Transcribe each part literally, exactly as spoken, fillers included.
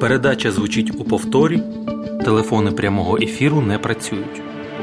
Передача звучить у повторі. Телефони прямого ефіру не працюють.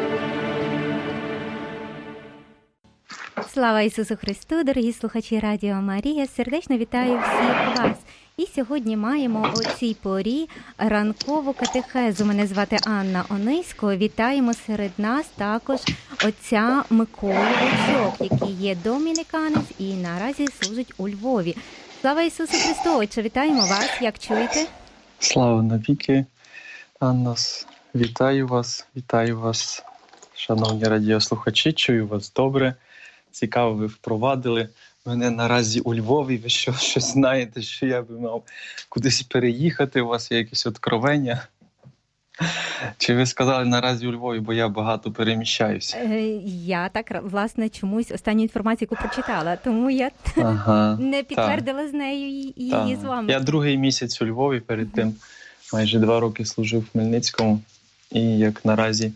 Слава Ісусу Христу, дорогі слухачі Радіо Марія, сердечно вітаю всіх вас. І сьогодні маємо о цій порі ранкову катехезу. Мене звати Анна Онисько. Вітаємо серед нас також отця Миколу Вовчок, який є домініканець і наразі служить у Львові. Слава Ісусу Христу! Отче, вітаємо вас. Як чуєте? Слава навіки, Анна. Вітаю вас, вітаю вас, шановні радіослухачі. Чую вас добре. Цікаво, ви впровадили мене наразі у Львові. Ви що, щось знаєте, що я би мав кудись переїхати? У вас є якісь откровення? Чи ви сказали наразі у Львові, бо я багато переміщаюся? Я так, власне, чомусь останню інформацію, яку прочитала, тому я ага, не підтвердила так. з нею її так. з вами. Я другий місяць у Львові, перед тим майже два роки служив в Хмельницькому. І як наразі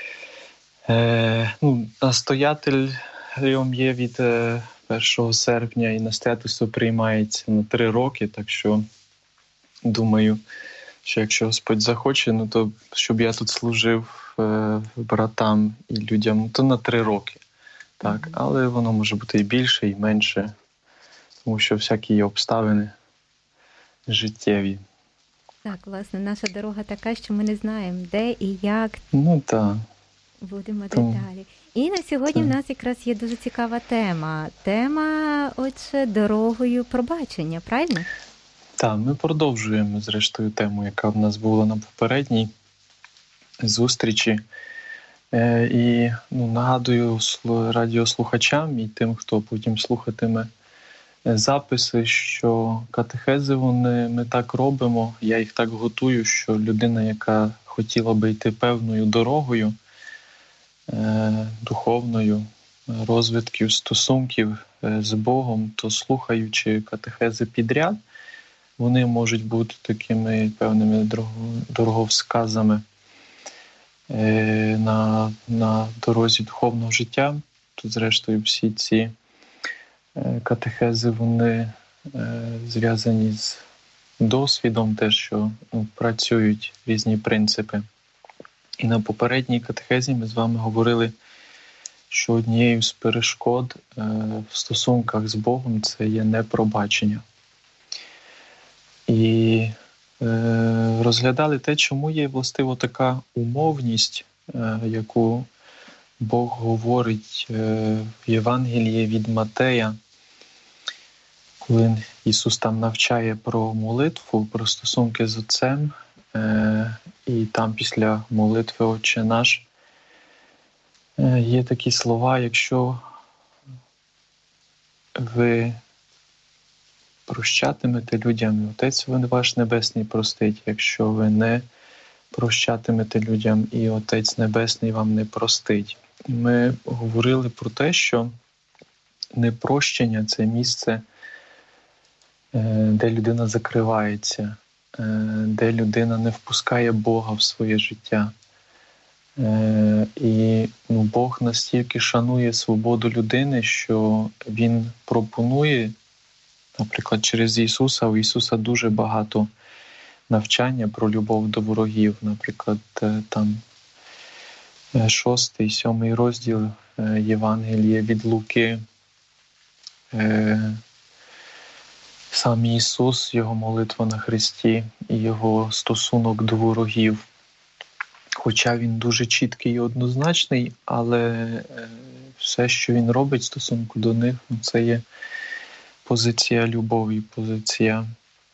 е, ну, настоятель є від першого серпня і на статусу приймається на три роки, так що думаю, що якщо Господь захоче, ну то щоб я тут служив е, братам і людям, то на три роки. Так, але воно може бути і більше, і менше, тому що всякі є обставини життєві. Так, власне, наша дорога така, що ми не знаємо, де і як. Ну так. Будемо Тому... деталі. І на сьогодні так. в нас якраз є дуже цікава тема. Тема, отже, дорогою пробачення, правильно? Так, ми продовжуємо, зрештою, тему, яка в нас була на попередній зустрічі. Е, і ну, нагадую радіослухачам і тим, хто потім слухатиме записи, що катехези вони, ми так робимо, я їх так готую, що людина, яка хотіла би йти певною дорогою, духовною, розвитків стосунків з Богом, то слухаючи катехези підряд, вони можуть бути такими певними дороговказами на, на дорозі духовного життя. Тут, зрештою, всі ці катехези, вони зв'язані з досвідом, те, що ну, працюють різні принципи. І на попередній катехезі ми з вами говорили, що однією з перешкод е, в стосунках з Богом це є непробачення. І е, розглядали те, чому є властиво така умовність, е, яку Бог говорить е, в Євангелії від Матея, коли Ісус там навчає про молитву, про стосунки з Отцем. Е, і там після молитви «Отче наш» е, є такі слова: якщо ви прощатимете людям, Отець ваш Небесний простить. Якщо ви не прощатимете людям, і Отець Небесний вам не простить. Ми говорили про те, що непрощення — це місце, е, де людина закривається, де людина не впускає Бога в своє життя. І ну, Бог настільки шанує свободу людини, що Він пропонує, наприклад, через Ісуса, у Ісуса дуже багато навчання про любов до ворогів. Наприклад, там шостий, сьомий розділ Євангелія від Луки. Сам Ісус, Його молитва на хресті і Його стосунок до ворогів. Хоча Він дуже чіткий і однозначний, але все, що Він робить в стосунку до них, це є позиція любові, позиція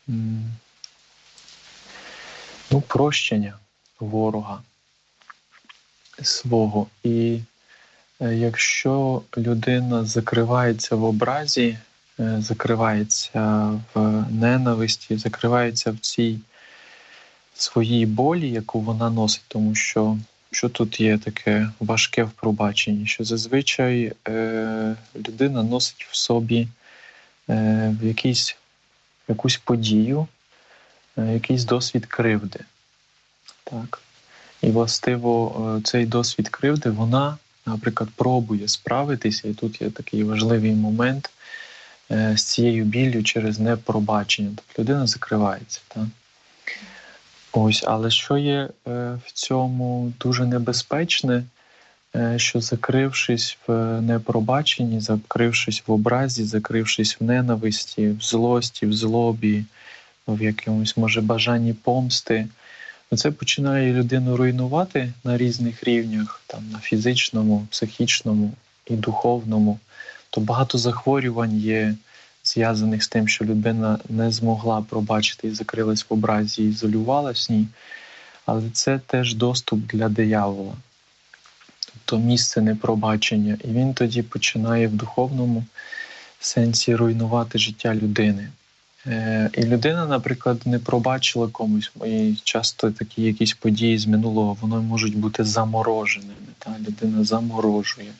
ну, прощення ворога свого. І якщо людина закривається в образі, закривається в ненависті, закривається в цій своїй болі, яку вона носить, тому що, що тут є таке важке в пробаченні, що зазвичай е, людина носить в собі е, якийсь, якусь подію, е, якийсь досвід кривди. Так? І властиво цей досвід кривди, вона, наприклад, пробує справитися, і тут є такий важливий момент, з цією біллю через непробачення. Тобто людина закривається. Так? Ось, але що є в цьому дуже небезпечне, що закрившись в непробаченні, закрившись в образі, закрившись в ненависті, в злості, в злобі, в якомусь, може, бажанні помсти, це починає людину руйнувати на різних рівнях, там, на фізичному, психічному і духовному. То багато захворювань є зв'язаних з тим, що людина не змогла пробачити і закрилась в образі, і ізолювалась в ній. Але це теж доступ для диявола. Тобто місце непробачення. І він тоді починає в духовному сенсі руйнувати життя людини. І людина, наприклад, не пробачила комусь, і часто такі якісь події з минулого, вони можуть бути замороженими. Та? Людина заморожує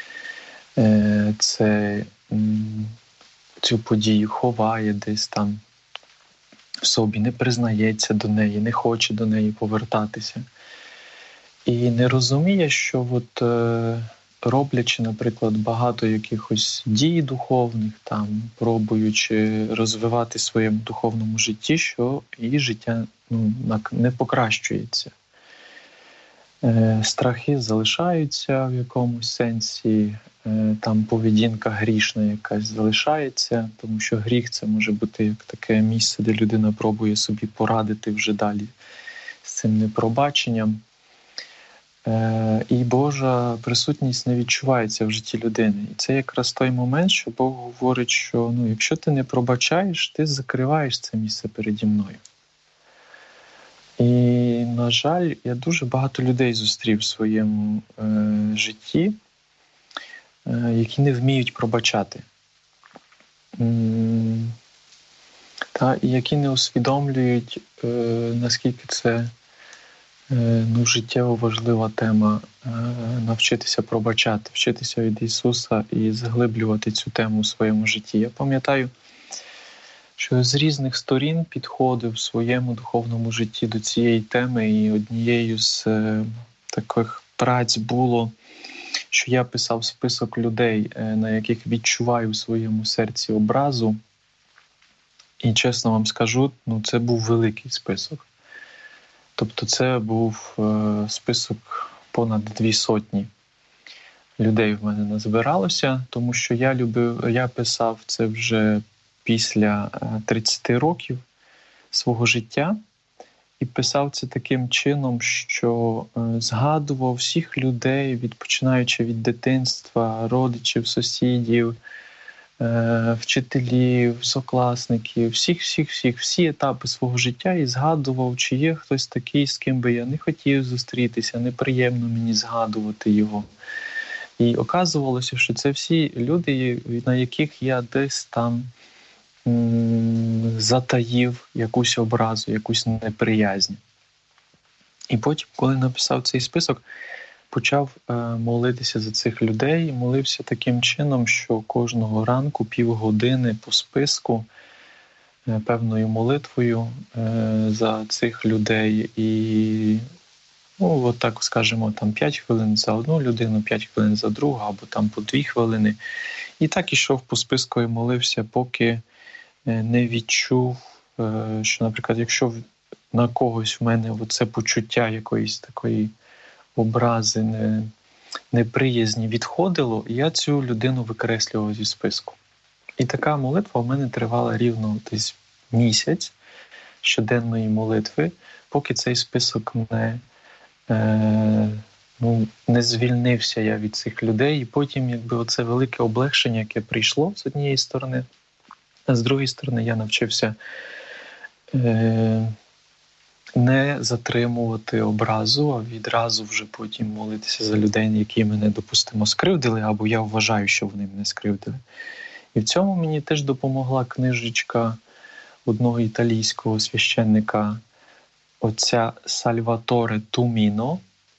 це, цю подію, ховає десь там в собі, не признається до неї, не хоче до неї повертатися. І не розуміє, що от, роблячи, наприклад, багато якихось дій духовних, там, пробуючи розвивати в своєму духовному житті, що її життя ну, не покращується. Е, страхи залишаються в якомусь сенсі, е, там поведінка грішна якась залишається, тому що гріх — це може бути як таке місце, де людина пробує собі порадити вже далі з цим непробаченням. І Божа присутність не відчувається в житті людини. І це якраз той момент, що Бог говорить, що ну, якщо ти не пробачаєш, ти закриваєш це місце переді мною. І, на жаль, я дуже багато людей зустрів в своєму е, житті, е, які не вміють пробачати. М- та, і які не усвідомлюють, е, наскільки це Ну, життєво важлива тема — навчитися пробачати, вчитися від Ісуса і заглиблювати цю тему в своєму житті. Я пам'ятаю, що з різних сторін підходив в своєму духовному житті до цієї теми, і однією з таких праць було, що я писав список людей, на яких відчуваю в своєму серці образу. І чесно вам скажу, ну, це був великий список. Тобто це був е, список понад дві сотні людей в мене назбиралося, тому що я любив, я писав це вже після тридцяти років свого життя, і писав це таким чином, що е, згадував всіх людей, від, починаючи від дитинства, родичів, сусідів, вчителів, сокласників, всіх-всіх-всіх, всі етапи свого життя, і згадував, чи є хтось такий, з ким би я не хотів зустрітися, неприємно мені згадувати його. І оказувалося, що це всі люди, на яких я десь там м- затаїв якусь образу, якусь неприязнь. І потім, коли написав цей список, почав е, молитися за цих людей, молився таким чином, що кожного ранку півгодини по списку е, певною молитвою е, за цих людей. І, ну, от так скажімо, там п'ять хвилин за одну людину, п'ять хвилин за другу, або там по дві хвилини. І так ішов по списку і молився, поки е, не відчув, е, що, наприклад, якщо на когось в мене оце почуття якоїсь такої образи, не, неприязні відходило, і я цю людину викреслював зі списку. І така молитва в мене тривала рівно десь місяць щоденної молитви, поки цей список не, е, ну, не звільнився я від цих людей. І потім якби оце велике облегшення, яке прийшло з однієї сторони, а з другої сторони я навчився е, не затримувати образу, а відразу вже потім молитися за людей, які мене, допустимо, скривдили, або я вважаю, що вони мене скривдили. І в цьому мені теж допомогла книжечка одного італійського священника, отця Сальваторе Туміно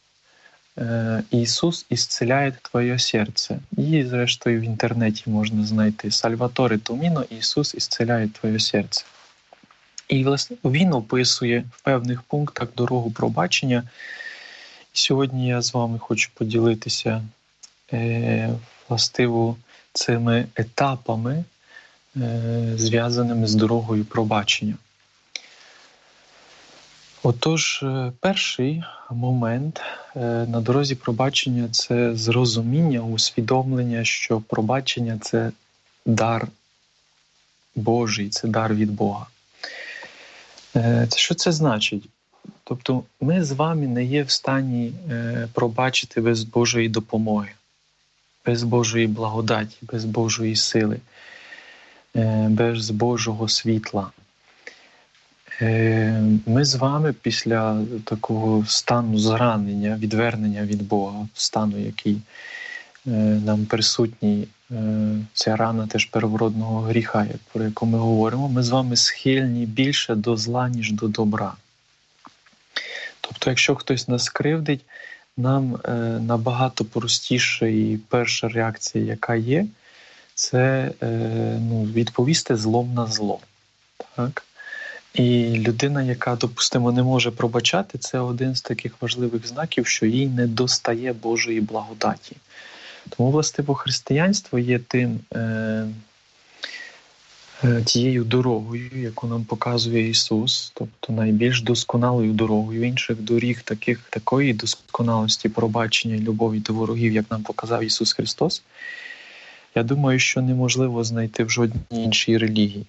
«Ісус ісцеляє твоє серце». Її, зрештою, в інтернеті можна знайти. Сальваторе Туміно «Ісус ісцеляє твоє серце». І, власне, він описує в певних пунктах дорогу пробачення. І сьогодні я з вами хочу поділитися е, властиво цими етапами, е, зв'язаними з дорогою пробачення. Отож, перший момент на дорозі пробачення – це зрозуміння, усвідомлення, що пробачення – це дар Божий, це дар від Бога. Що це значить? Тобто ми з вами не є в стані пробачити без Божої допомоги, без Божої благодаті, без Божої сили, без Божого світла. Ми з вами після такого стану зранення, відвернення від Бога, стану, який нам присутній, ця рана теж первородного гріха, про яку ми говоримо, ми з вами схильні більше до зла, ніж до добра. Тобто, якщо хтось нас кривдить, нам набагато простіше і перша реакція, яка є, це ну, відповісти злом на зло. Так? І людина, яка, допустимо, не може пробачати, це один з таких важливих знаків, що їй не достає Божої благодаті. Тому, властиво, християнство є тим, е, е, тією дорогою, яку нам показує Ісус, тобто найбільш досконалою дорогою. Інших доріг таких, такої досконалості, пробачення і любові до ворогів, як нам показав Ісус Христос, я думаю, що неможливо знайти в жодній іншій релігії.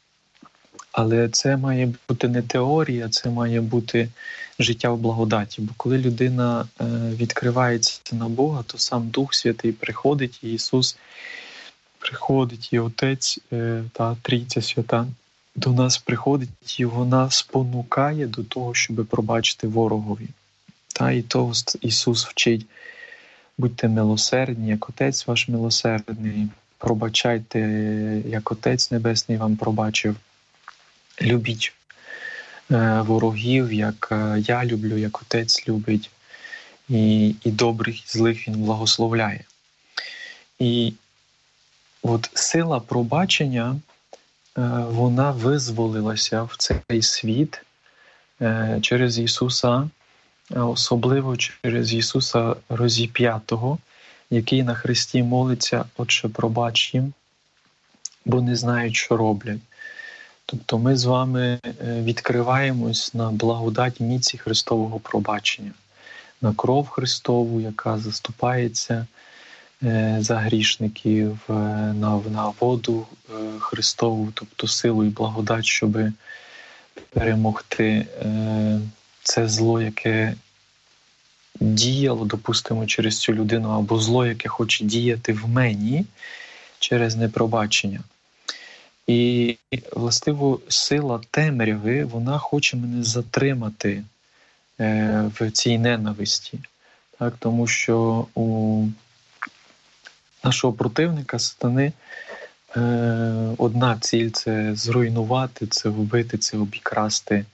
Але це має бути не теорія, це має бути життя в благодаті. Бо коли людина відкривається на Бога, то сам Дух Святий приходить, і Ісус приходить, і Отець, та Трійця Свята до нас приходить, і вона спонукає до того, щоб пробачити ворогові. Та і того Ісус вчить: будьте милосердні, як Отець ваш милосердний, пробачайте, як Отець Небесний вам пробачив. Любіть е, ворогів, як е, я люблю, як Отець любить, і, і добрих, і злих Він благословляє. І от сила пробачення, е, вона визволилася в цей світ е, через Ісуса, особливо через Ісуса Розіп'ятого, який на хресті молиться: «Отче, пробач їм, бо не знають, що роблять». Тобто ми з вами відкриваємось на благодать міці Христового пробачення, на кров Христову, яка заступається за грішників, на, на воду Христову, тобто силу і благодать, щоб перемогти це зло, яке діяло, допустимо, через цю людину, або зло, яке хоче діяти в мені через непробачення. І, властиво, сила темряви, вона хоче мене затримати е, в цій ненависті. Так? Тому що у нашого противника, сатани, е, одна ціль – це зруйнувати, це вбити, це обікрасти,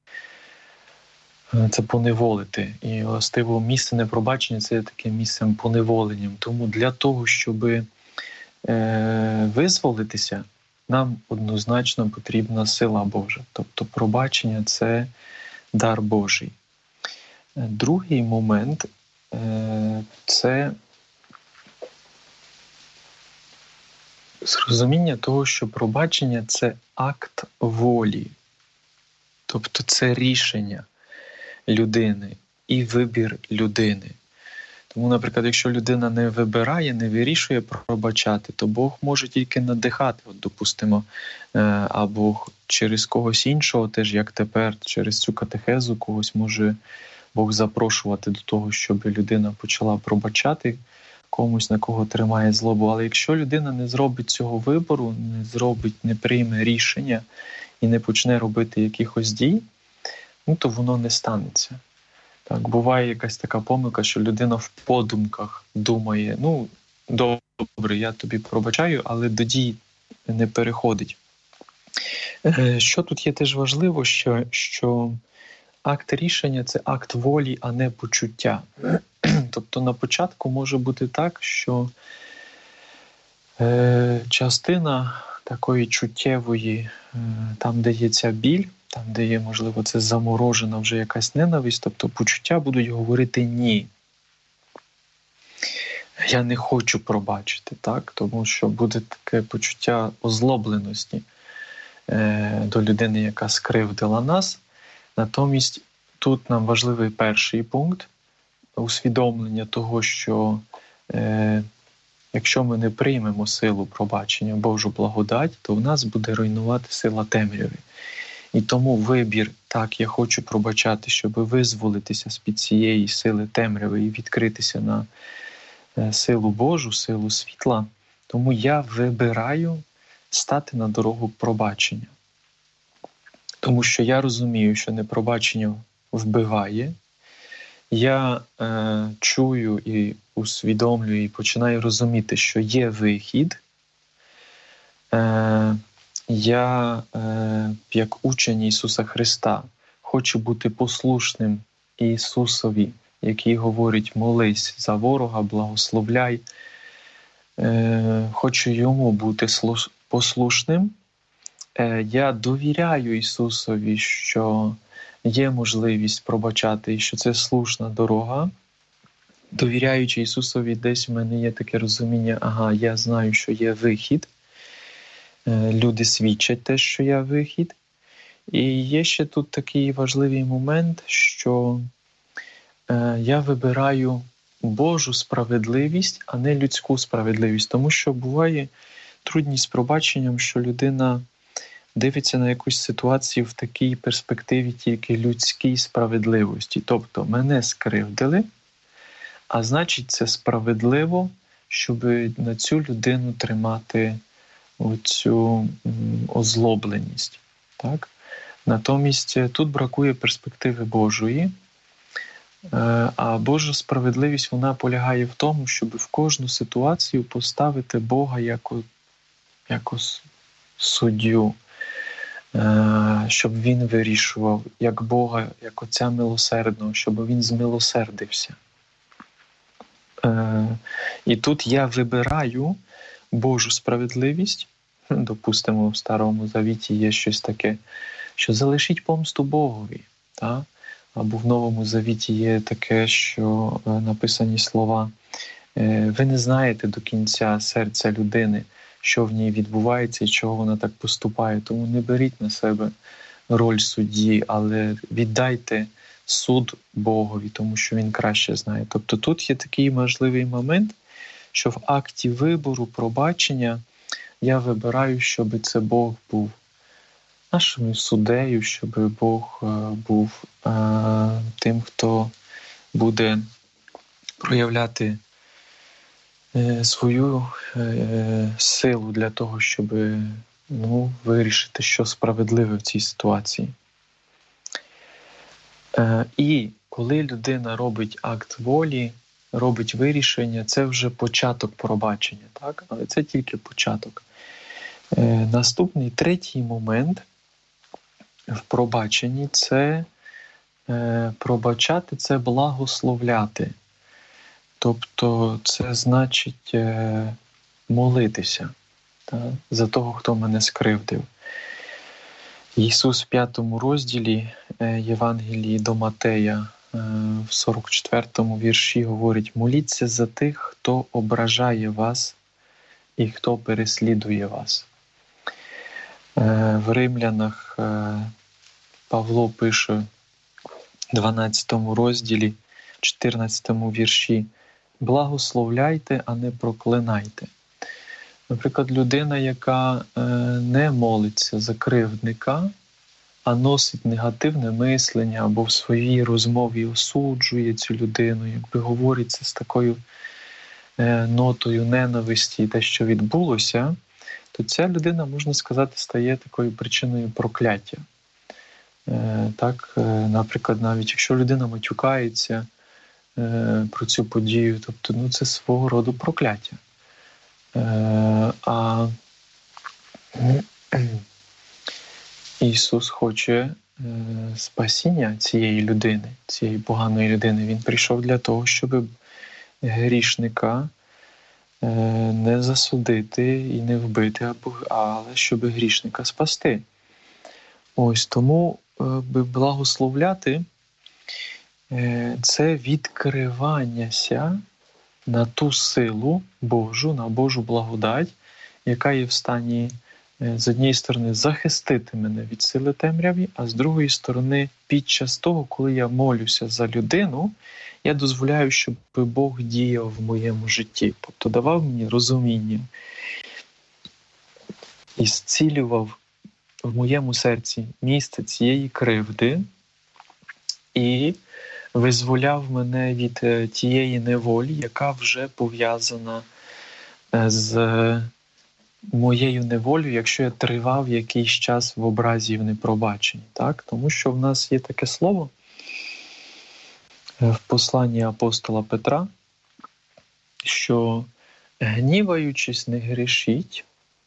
е, це поневолити. І, властиво, місце непробачення – це таке місцем поневоленням. Тому для того, щоб е, визволитися, нам однозначно потрібна сила Божа. Тобто пробачення – це дар Божий. Другий момент – це зрозуміння того, що пробачення – це акт волі. Тобто це рішення людини і вибір людини. Тому, наприклад, якщо людина не вибирає, не вирішує пробачати, то Бог може тільки надихати, от, допустимо, або через когось іншого, теж як тепер, через цю катехезу когось може Бог запрошувати до того, щоб людина почала пробачати комусь, на кого тримає злобу. Але якщо людина не зробить цього вибору, не зробить, не прийме рішення і не почне робити якихось дій, ну, то воно не станеться. Так, буває якась така помилка, що людина в подумках думає: ну, добре, я тобі пробачаю, але до дій не переходить. Що тут є теж важливо, що, що акт рішення – це акт волі, а не почуття. Тобто на початку може бути так, що е, частина такої чуттєвої, е, там, де є ця біль, там, де є, можливо, це заморожена вже якась ненависть, тобто почуття будуть говорити «ні». Я не хочу пробачити, так? Тому що буде таке почуття озлобленості е, до людини, яка скривдила нас. Натомість тут нам важливий перший пункт — усвідомлення того, що е, якщо ми не приймемо силу пробачення, Божу благодать, то в нас буде руйнувати сила темряви. І тому вибір, так, я хочу пробачати, щоб визволитися з-під цієї сили темряви і відкритися на силу Божу, силу світла, тому я вибираю стати на дорогу пробачення. Тому що я розумію, що непробачення вбиває. Я е, чую і усвідомлюю, і починаю розуміти, що є вихід. Е, я, е, як учень Ісуса Христа, хочу бути послушним Ісусові, який говорить: молись за ворога, благословляй. Е, хочу йому бути послушним. Е, я довіряю Ісусові, що є можливість пробачати, і що це слушна дорога. Довіряючи Ісусові, десь в мене є таке розуміння: ага, я знаю, що є вихід. Е, люди свідчать те, що є вихід. І є ще тут такий важливий момент, що е, я вибираю Божу справедливість, а не людську справедливість. Тому що буває трудність з пробаченням, що людина дивиться на якусь ситуацію в такій перспективі тільки людській справедливості. Тобто мене скривдили, а значить це справедливо, щоб на цю людину тримати оцю озлобленість. Так? Натомість тут бракує перспективи Божої, а Божа справедливість, вона полягає в тому, щоб в кожну ситуацію поставити Бога як, як суддю, щоб Він вирішував, як Бога, як Отця милосердного, щоб Він змилосердився. І тут я вибираю Божу справедливість. Допустимо, в Старому Завіті є щось таке, що залишіть помсту Богові. Так? Або в Новому Завіті є таке, що написані слова: ви не знаєте до кінця серця людини, що в ній відбувається і чого вона так поступає. Тому не беріть на себе роль судді, але віддайте суд Богові, тому що Він краще знає. Тобто тут є такий важливий момент, що в акті вибору, пробачення я вибираю, щоб це Бог був нашою суддею, щоб Бог був е, тим, хто буде проявляти е, свою е, силу для того, щоб ну, вирішити, що справедливе в цій ситуації. Е, і коли людина робить акт волі, робить вирішення, це вже початок пробачення, так? Але це тільки початок. Е, наступний, третій момент в пробаченні — це е, пробачати, це благословляти. Тобто це значить е, молитися, так, за того, хто мене скривдив. Ісус в п'ятому розділі е, Євангелії до Матея е, в сорок четвертому вірші говорить: моліться за тих, хто ображає вас і хто переслідує вас. Е, в Римлянах е, Павло пише в дванадцятому розділі, чотирнадцятому вірші: благословляйте, а не проклинайте. Наприклад, людина, яка е, не молиться за кривдника, а носить негативне мислення або в своїй розмові осуджує цю людину, якби говориться з такою е, нотою ненависті те, що відбулося, то ця людина, можна сказати, стає такою причиною прокляття. Е, так, е, наприклад, навіть якщо людина матюкається е, про цю подію, тобто ну, це свого роду прокляття. Е, а Ісус хоче е, спасіння цієї людини, цієї поганої людини. Він прийшов для того, щоб грішника е, не засудити і не вбити, але щоб грішника спасти. Ось тому е, благословляти е, — це відкриванняся на ту силу Божу, на Божу благодать, яка є в стані з однієї сторони захистити мене від сили темряви, а з другої сторони, під час того, коли я молюся за людину, я дозволяю, щоб Бог діяв в моєму житті, тобто давав мені розуміння і зцілював в моєму серці місце цієї кривди і визволяв мене від тієї неволі, яка вже пов'язана з моєю неволею, якщо я тривав якийсь час в образі в непробаченні. Так? Тому що в нас є таке слово в посланні апостола Петра, що гніваючись, не грішіть,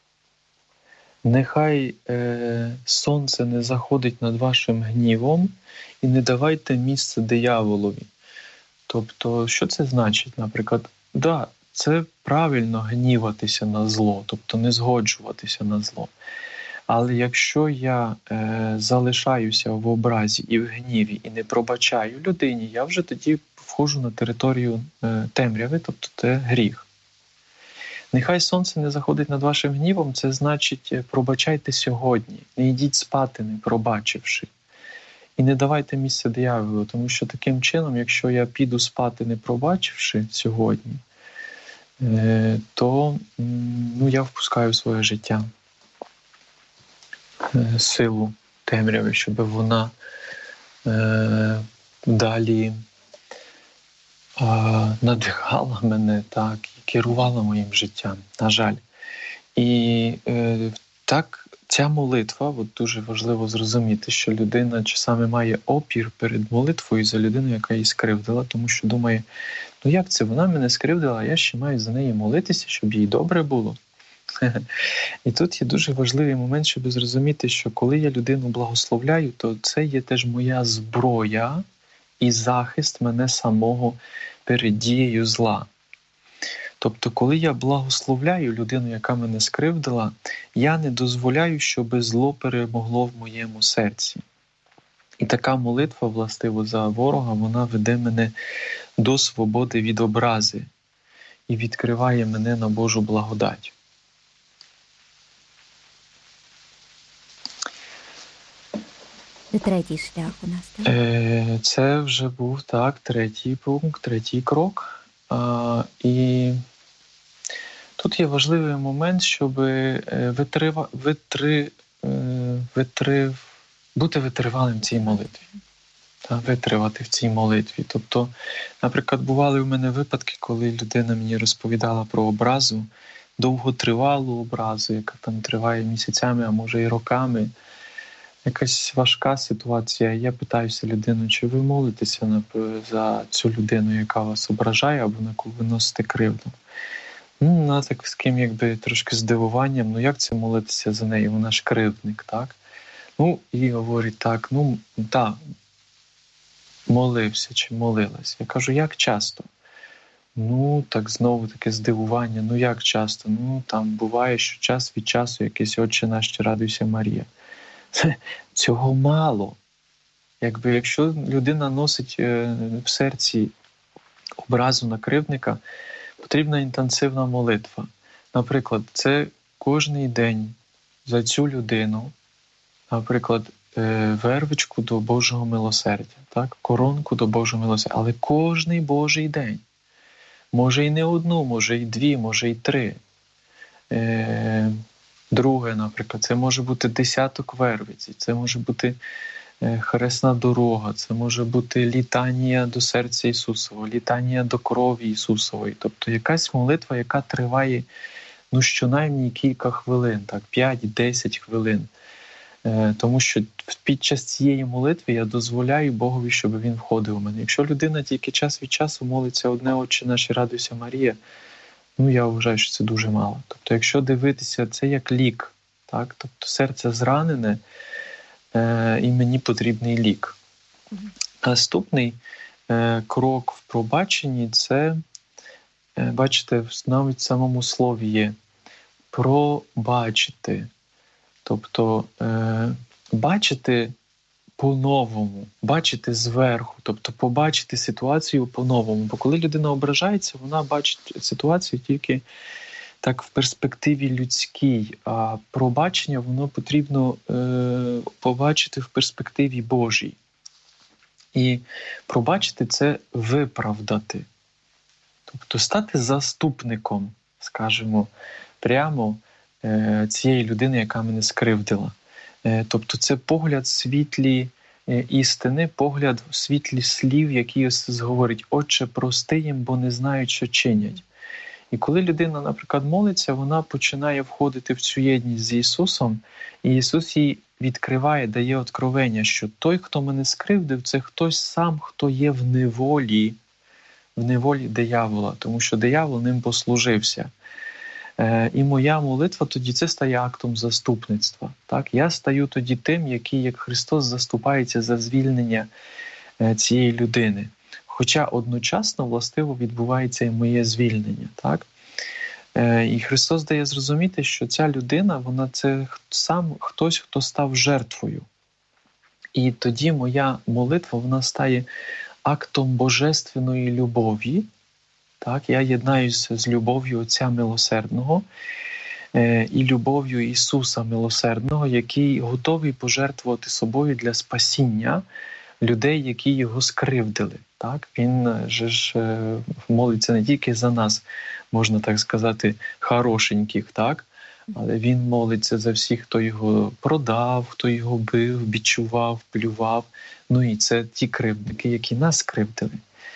нехай е, сонце не заходить над вашим гнівом і не давайте місце дияволові. Тобто, що це значить? Наприклад, да, це правильно гніватися на зло, тобто не згоджуватися на зло. Але якщо я е, залишаюся в образі і в гніві і не пробачаю людині, я вже тоді входжу на територію е, темряви, тобто це гріх. Нехай сонце не заходить над вашим гнівом, це значить пробачайте сьогодні, не йдіть спати, не пробачивши. І не давайте місце дияволу, тому що таким чином, якщо я піду спати, не пробачивши сьогодні, то ну, я впускаю в своє життя силу темряви, щоб вона е, далі е, надихала мене, так, і керувала моїм життям, на жаль. І е, так, ця молитва, от дуже важливо зрозуміти, що людина часами має опір перед молитвою за людину, яка її скривдила, тому що думає, ну як це, вона мене скривдила, а я ще маю за неї молитися, щоб їй добре було. І тут є дуже важливий момент, щоб зрозуміти, що коли я людину благословляю, то це є теж моя зброя і захист мене самого перед дією зла. Тобто, коли я благословляю людину, яка мене скривдила, я не дозволяю, щоб зло перемогло в моєму серці. І така молитва, властиво, за ворога, вона веде мене до свободи від образи і відкриває мене на Божу благодать. Це третій шлях у нас, так? Е, це вже був, так, третій пункт, третій крок. А, і тут є важливий момент, щоб витрива, витри, витрив, бути витривалим в цій молитві. Та, витривати в цій молитві. Тобто, наприклад, бували в мене випадки, коли людина мені розповідала про образу, довготривалу образу, яка там триває місяцями, а може і роками. Якась важка ситуація. Я питаюся людину, чи ви молитеся за цю людину, яка вас ображає, або на яку ви носите кривду. Ну, вона так з ким якби трошки здивуванням, ну як це молитися за неї? Вона ж кривдник, так? Ну, і говорить так, ну, так, молився чи молилась. Я кажу, як часто? Ну, так знову таке здивування, ну як часто? Ну, там буває, що час від часу якийсь Отче наш, радуйся, Марія. Цього мало. Якби, якщо людина носить в серці образу на кривдника, потрібна інтенсивна молитва. Наприклад, це кожний день за цю людину, наприклад, вервичку до Божого милосердя, так? Коронку до Божого милосердя, але кожний Божий день. Може і не одну, може і дві, може і три. Е- Друге, наприклад, це може бути десяток вервиці, це може бути хресна дорога, це може бути літанія до серця Ісусового, літанія до крові Ісусової. Тобто якась молитва, яка триває, ну, щонаймniej кілька хвилин, так, п'ять-десять хвилин. Е, тому що під час цієї молитви я дозволяю Богові, щоб Він входив у мене. Якщо людина тільки час від часу молиться одне Отче наш, радуйся, Марія, ну, я вважаю, що це дуже мало. Тобто, якщо дивитися, це як лік, так? Тобто серце зранене, е, і мені потрібний лік. Mm-hmm. Наступний е, крок в пробаченні – це, е, бачите, навіть в самому слові є пробачити. Тобто, е, бачити по-новому, бачити зверху, тобто побачити ситуацію по-новому. Бо коли людина ображається, вона бачить ситуацію тільки так в перспективі людській, а пробачення воно потрібно е, побачити в перспективі Божій. І пробачити – це виправдати. Тобто стати заступником, скажімо, прямо е, цієї людини, яка мене скривдила. Е, тобто це погляд в світлі е, істини, погляд в світлі слів, які Ісус говорить: «Отче, прости їм, бо не знають, що чинять». І коли людина, наприклад, молиться, вона починає входити в цю єдність з Ісусом, і Ісус їй відкриває, дає откровення, що той, хто мене скривдив, це хтось сам, хто є в неволі, в неволі диявола, тому що диявол ним послужився. Е, і моя молитва тоді це стає актом заступництва. Так? Я стаю тоді тим, який, як Христос, заступається за звільнення е, цієї людини. Хоча одночасно, властиво, відбувається і моє звільнення. Так? Е, і Христос дає зрозуміти, що ця людина, вона це сам хтось, хто став жертвою. І тоді моя молитва, вона стає актом божественної любові. Так? Я єднаюся з любов'ю Отця Милосердного е, і любов'ю Ісуса Милосердного, який готовий пожертвувати собою для спасіння людей, які його скривдили. Так? Він же ж е, молиться не тільки за нас, можна так сказати, хорошеньких, так? Але він молиться за всіх, хто його продав, хто його бив, бичував, плював. Ну і це ті кривдники, які нас кривдили.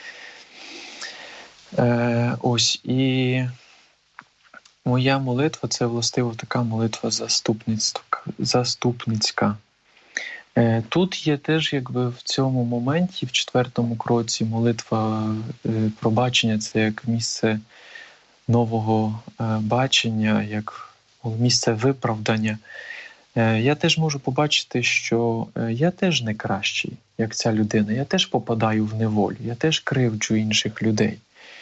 Е, ось, і моя молитва – це, властиво, така молитва заступницька. Е, тут є теж, якби, в цьому моменті, в четвертому кроці, молитва е, пробачення – це як місце нового е, бачення, як місце виправдання. Е, я теж можу побачити, що е, я теж не кращий, як ця людина. Я теж попадаю в неволю, я теж кривджу інших людей.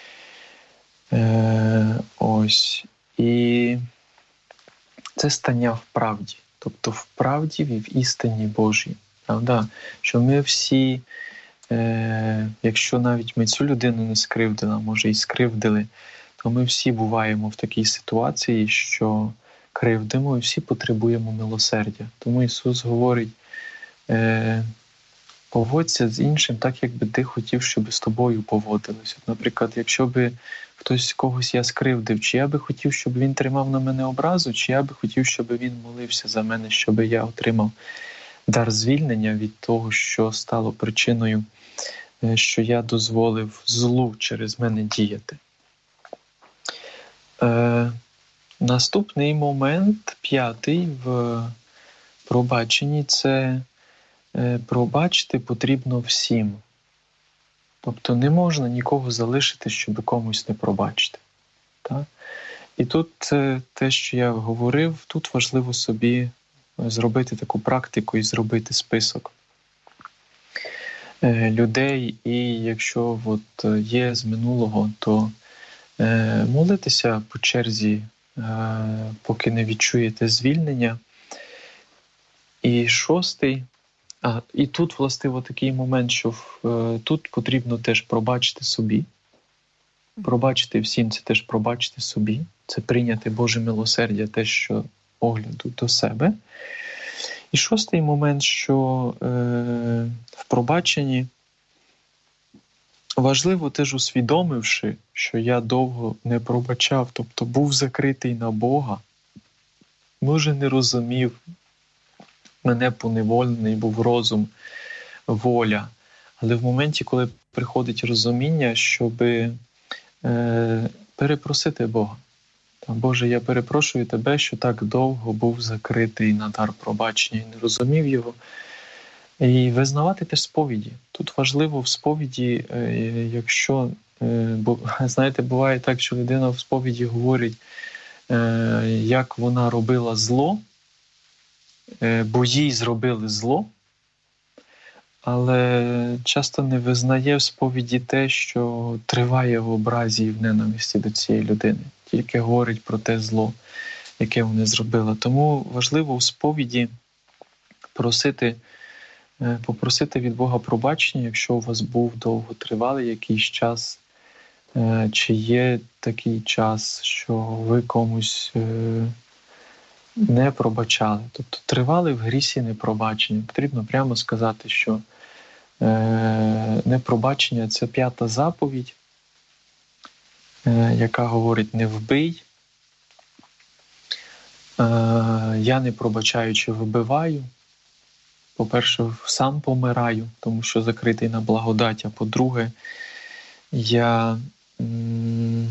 Е, ось. І це стання в правді. Тобто в правді і в істині Божій. Правда? Що ми всі, е, якщо навіть ми цю людину не скривдили, а може і скривдили, то ми всі буваємо в такій ситуації, що кривдимо і всі потребуємо милосердя. Тому Ісус говорить: е, поводься з іншим так, як би ти хотів, щоб з тобою поводилися. Наприклад, якщо би хтось когось я скривдив, чи я би хотів, щоб він тримав на мене образу, чи я би хотів, щоб він молився за мене, щоб я отримав дар звільнення від того, що стало причиною, що я дозволив злу через мене діяти. Е, наступний момент, п'ятий в пробаченні, це е, пробачити потрібно всім. Тобто не можна нікого залишити, щоб комусь не пробачити. Так? І тут це те, що я говорив, тут важливо собі зробити таку практику і зробити список е, людей. І якщо от є з минулого, то е, молитися по черзі, е, поки не відчуєте звільнення. І шостий, А, і тут, властиво, такий момент, що е, тут потрібно теж пробачити собі. Пробачити всім – це теж пробачити собі. Це прийняти Боже милосердя, те, що огляду до себе. І шостий момент, що е, в пробаченні важливо теж, усвідомивши, що я довго не пробачав, тобто був закритий на Бога, може не розумів, мене поневолений був розум, воля. Але в моменті, коли приходить розуміння, щоб е, перепросити Бога. Та, Боже, я перепрошую Тебе, що так довго був закритий на дар пробачення і не розумів його. І визнавати теж сповіді. Тут важливо в сповіді, е, якщо, е, бо, знаєте, буває так, що людина в сповіді говорить, е, як вона робила зло, бо їй зробили зло, але часто не визнає в сповіді те, що триває в образі і в ненависті до цієї людини. Тільки говорить про те зло, яке вони зробили. Тому важливо в сповіді просити, попросити від Бога пробачення, якщо у вас був довготривалий якийсь час Чи є такий час, що ви комусь не пробачали? Тобто тривали в грісі непробачення. Потрібно прямо сказати, що непробачення – це п'ята заповідь, яка говорить «не вбий». Я, не пробачаючи, вибиваю. По-перше, сам помираю, тому що закритий на благодать, а по-друге, я м-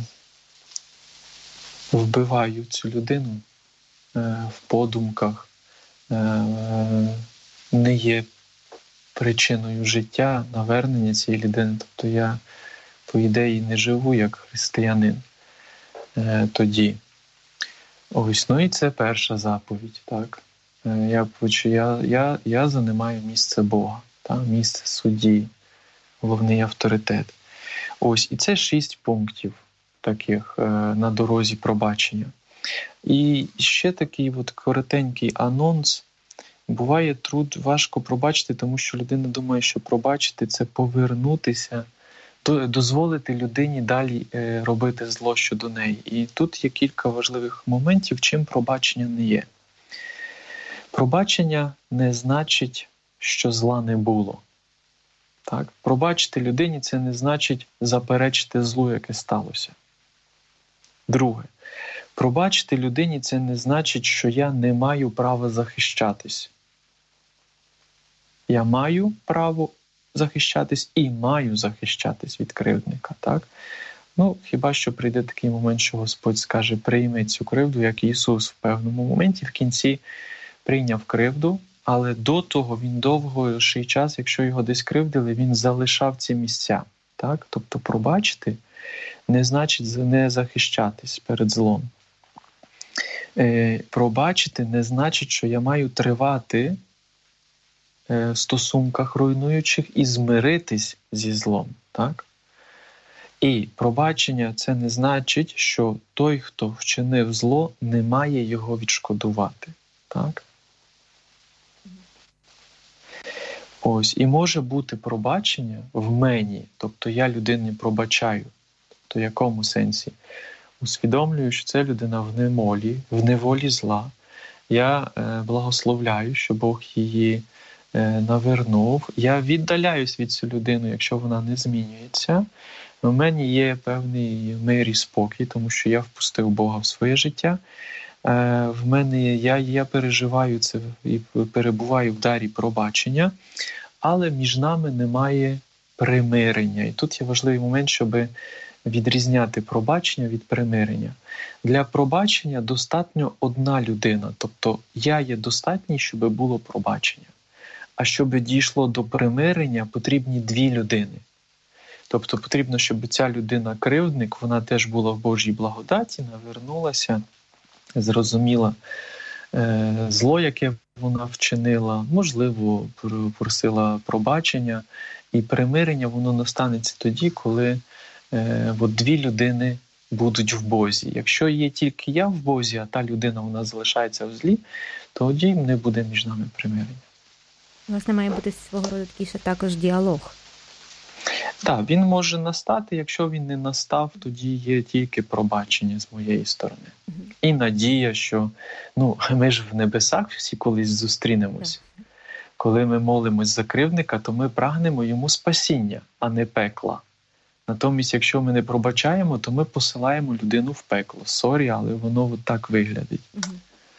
вбиваю цю людину е- в подумках, е- не є причиною життя, навернення цієї людини. Тобто я, по ідеї, не живу як християнин е- тоді. Ось, ну і це перша заповідь, так. Я, я, я, я займаю місце Бога, так? Місце судді, головний авторитет. Ось, і це шість пунктів таких е, на дорозі пробачення. І ще такий от коротенький анонс. Буває труд важко пробачити, тому що людина думає, що пробачити – це повернутися, дозволити людині далі е, робити зло щодо неї. І тут є кілька важливих моментів, чим пробачення не є. Пробачення не значить, що зла не було. Так? Пробачити людині – це не значить заперечити злу, яке сталося. Друге. Пробачити людині – це не значить, що я не маю права захищатись. Я маю право захищатись і маю захищатись від кривдника. Так? Ну, хіба що прийде такий момент, що Господь скаже, прийми цю кривду, як Ісус в певному моменті, в кінці прийняв кривду, але до того він довгий час, якщо його десь кривдили, він залишав ці місця. Так? Тобто пробачити не значить не захищатись перед злом. Е, пробачити не значить, що я маю тривати е, в стосунках руйнуючих і змиритись зі злом. Так? І пробачення – це не значить, що той, хто вчинив зло, не має його відшкодувати. Так? Ось, і може бути пробачення в мені, тобто я людині пробачаю. Тобто в якому сенсі? Усвідомлюю, що це людина в неволі, в неволі зла. Я е, благословляю, що Бог її е, навернув. Я віддаляюсь від цю людину, якщо вона не змінюється. У мене є певний мир і спокій, тому що я впустив Бога в своє життя. Е, в мене я, я переживаю це і перебуваю в дарі пробачення, але між нами немає примирення. І тут є важливий момент, щоб відрізняти пробачення від примирення. Для пробачення достатньо одна людина, тобто я є достатній, щоб було пробачення. А щоб дійшло до примирення, потрібні дві людини. Тобто потрібно, щоб ця людина-кривдник, вона теж була в Божій благодаті, навернулася, зрозуміла е, зло, яке вона вчинила, можливо, просила пробачення, і примирення воно настанеться тоді, коли е, от дві людини будуть в Бозі. Якщо є тільки я в Бозі, а та людина вона залишається в злі, тоді не буде між нами примирення. Власне, має бути свого роду такий ще також діалог. Так, він може настати, якщо він не настав, тоді є тільки пробачення з моєї сторони. Угу. І надія, що ну, ми ж в небесах всі колись зустрінемось. Так. Коли ми молимось за кривдника, то ми прагнемо йому спасіння, а не пекла. Натомість, якщо ми не пробачаємо, то ми посилаємо людину в пекло. Сорі, але воно от так виглядить. Угу.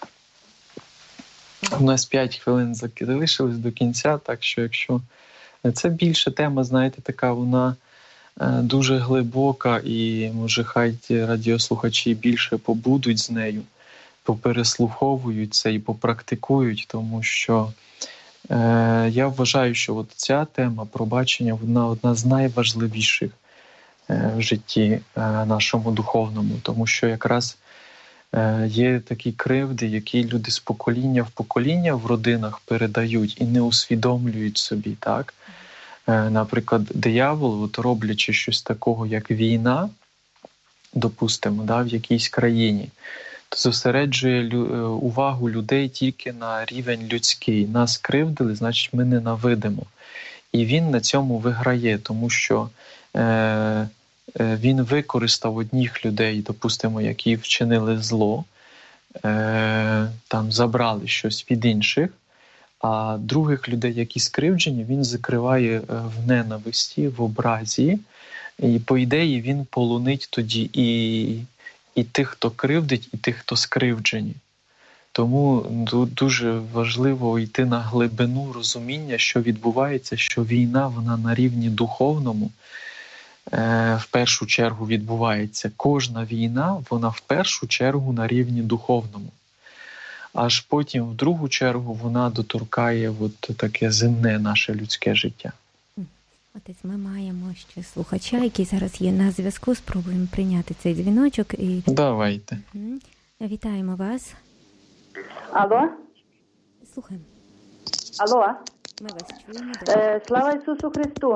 У нас п'ять хвилин залишилось до кінця, так що якщо... Це більше тема, знаєте, така вона дуже глибока, і може хай ті радіослухачі більше побудуть з нею, попереслуховують це і попрактикують, тому що е, я вважаю, що от ця тема пробачення, вона одна з найважливіших е, в житті е, нашому духовному, тому що якраз е, є такі кривди, які люди з покоління в покоління в родинах передають і не усвідомлюють собі, так? Наприклад, диявол, от роблячи щось такого, як війна, допустимо, да, в якійсь країні, то зосереджує лю- увагу людей тільки на рівень людський. Нас кривдили, значить ми ненавидимо. І він на цьому виграє, тому що е- він використав одних людей, допустимо, які вчинили зло, там забрали щось від інших, а других людей, які скривджені, він закриває в ненависті, в образі, і по ідеї він полонить тоді і, і тих, хто кривдить, і тих, хто скривджені. Тому дуже важливо йти на глибину розуміння, що відбувається, що війна, вона на рівні духовному е, в першу чергу відбувається. Кожна війна, вона в першу чергу на рівні духовному. Аж потім, в другу чергу, вона доторкає от таке земне наше людське життя. Отець, ми маємо ще слухача, який зараз є на зв'язку. Спробуємо прийняти цей дзвіночок. І... Давайте. Угу. Вітаємо вас. Алло? Слухаємо. Алло? Ми вас чуємо. Е, слава Ісусу Христу.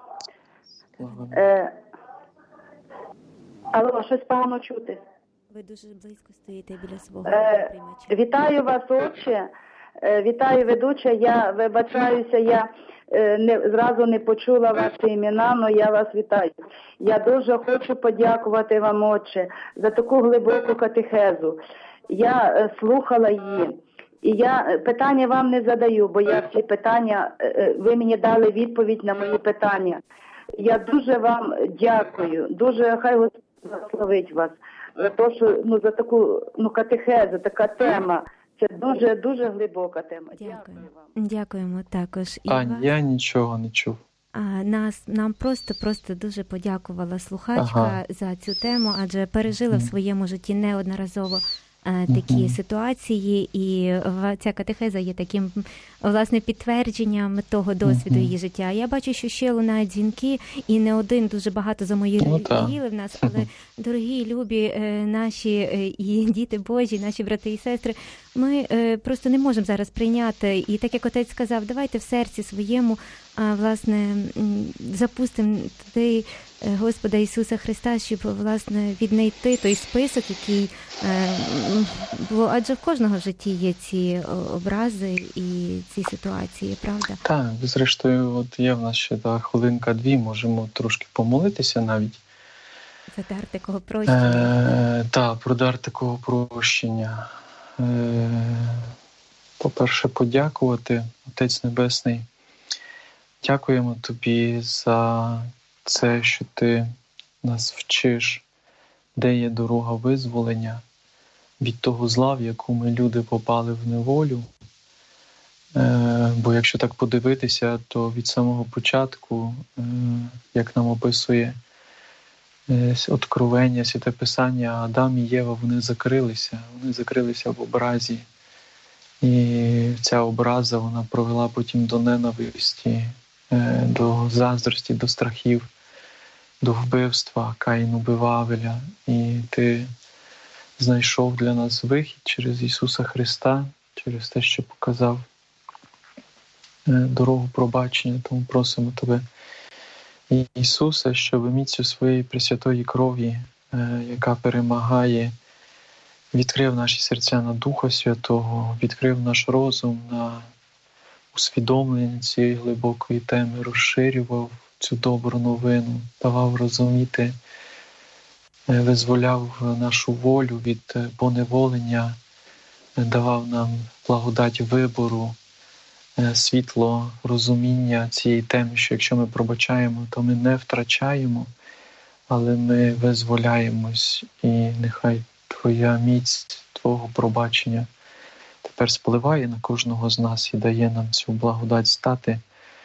Е, алло, щось погано чути. Ви дуже близько стоїте біля свого е, приймача. Вітаю вас, отче. Е, вітаю, ведуча. Я вибачаюся, я е, не, зразу не почула ваші імена, але я вас вітаю. Я дуже хочу подякувати вам, отче, за таку глибоку катехезу. Я е, слухала її. І я питання вам не задаю, бо я ці питання, е, ви мені дали відповідь на мої питання. Я дуже вам дякую, дуже хай Господь благословить вас за те, що ну за таку ну катехезу, така тема. Це дуже дуже глибока тема. Дякую. Дякую вам. Дякуємо також. І Ань, вас. я нічого не чув. А нас нам просто просто дуже подякувала слухачка Ага. за цю тему, адже пережила в своєму житті неодноразово е, такі Мгм. ситуації, і в- ця катехеза є таким власне підтвердженням того досвіду Мгм. її життя. Я бачу, що ще лунають дзвінки, і не один, дуже багато за мої Ну, так. ріли в нас. Але дорогі, любі е, наші е, і діти Божі, наші брати і сестри, ми е, просто не можемо зараз прийняти. І так як отець сказав, давайте в серці своєму а, власне м, запустимо туди е, Господа Ісуса Христа, щоб власне віднайти той список, який е, м, бо адже в кожного в житті є ці о, образи і ці ситуації, правда? Так, зрештою, от є в нас ще та хвилинка-дві, можемо трошки помолитися навіть. За дар такого прощення. Е, так, про дар такого прощення. Е, по-перше, подякувати, Отець Небесний. Дякуємо Тобі за це, що Ти нас вчиш, де є дорога визволення від того зла, в яку ми люди попали в неволю. Е, бо якщо так подивитися, то від самого початку, е, як нам описує е, Откровення, Святе Писання, Адам і Єва, вони закрилися, вони закрилися в образі. І ця образа, вона провела потім до ненависті, е, до заздрості, до страхів, до вбивства. Каїн убив Авеля. І Ти знайшов для нас вихід через Ісуса Христа, через те, що показав е, дорогу пробачення. Тому просимо Тебе, Ісусе, щоб міцю своєї пресвятої крові, е, яка перемагає, відкрив наші серця на Духа Святого, відкрив наш розум на усвідомлення цієї глибокої теми, розширював цю добру новину, давав розуміти, е, визволяв нашу волю від е, поневолення, е, давав нам благодать вибору, е, світло розуміння цієї теми, що якщо ми пробачаємо, то ми не втрачаємо, але ми визволяємось. І нехай Твоя міць, Твого пробачення тепер спливає на кожного з нас і дає нам цю благодать стати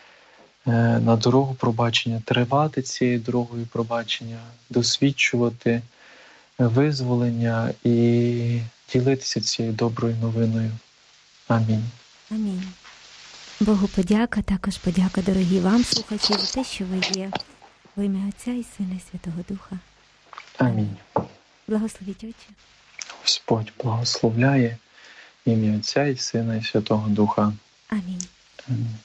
е, на дорогу пробачення, тривати цією дорогою пробачення, досвідчувати визволення і ділитися цією доброю новиною. Амінь. Амінь. Богу подяка, також подяка, дорогі вам, слухачі, за те, що ви є. В ім'я Отця і Сина і Святого Духа. Амінь. Благословіть, Отче. Господь благословляє в ім'я Отця і Сина і Святого Духа. Амінь. Амінь.